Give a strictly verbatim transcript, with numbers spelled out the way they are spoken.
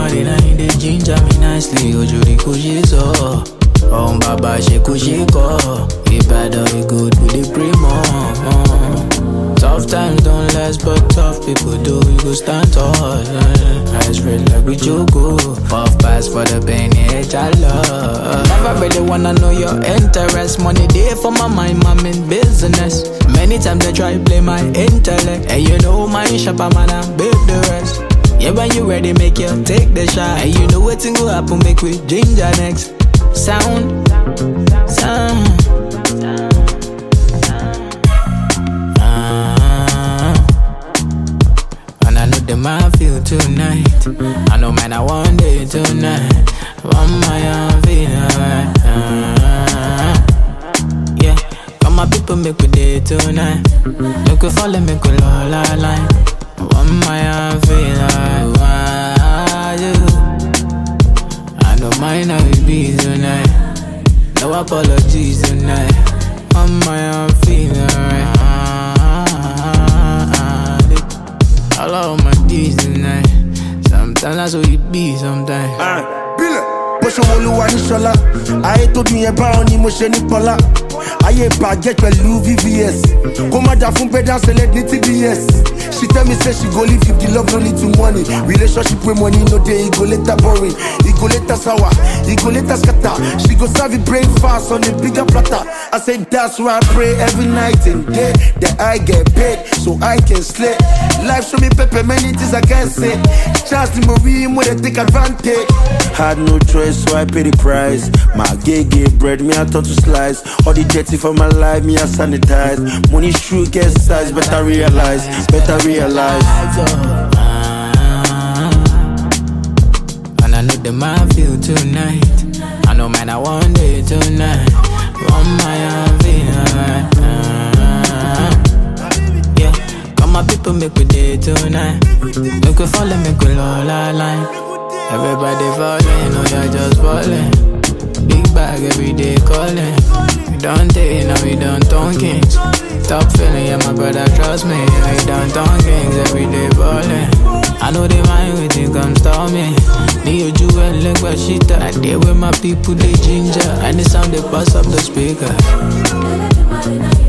money now in the ginger me nicely. Ojuri kujiso. Oh Baba she kushiko. Ibadan it good with the primo. Tough times don't last, but tough people do. You go stand tall. Eyes red like we jogo. Puff pass for the pain, edge I love. Never really wanna know your interest. Money there for my mind, I'm in business. Many times they try to play my intellect. And you know my shop, I'm gonna build the rest. Yeah, when you ready, make you take the shot. And you know what's gonna happen, make we ginger next. Sound, sound. The man feel tonight. I know man I want it tonight. One my own feel alright. uh, Yeah, come my people make we day tonight. Look we follow make we la la line. One my own feel alright. I know mine how it be tonight. No apologies tonight. One my own feel alright. I love my D's tonight. Sometimes that's what it be, sometimes. Ah, Billy, push a wall one shola. I told me about emotion pola. I baguette with Louis V V S. Come on, da fun peda select ni T B S. She tell me say she go live if the love no need to money. Relationship with money no day, it go later boring. It go later sour, it go later scatter. She go serve it breakfast on a bigger platter. I say that's why I pray every night and day that I get paid so I can slay. Life show me pepper, many things I can't say. Chance the movie when they take advantage. Had no choice, so I pay the price. My gay gay bread, me I turn to slice. All the dirty for my life, me I sanitize. Money true, get size, better realize, better realize. And I know the man feel tonight. I know man I want it tonight. One my own feel alright. Yeah, come my people make we day tonight. Make we follow, make we la la line. Everybody falling, oh you're just falling. Big bag every day calling. We don't take, now we don't talking. Top feeling, yeah my brother trust me. We don't talking, every day balling. I know they mind waiting, come stop me. Me you jewel like what shit. I deal with my people, they ginger. And the sound they pass up the speaker.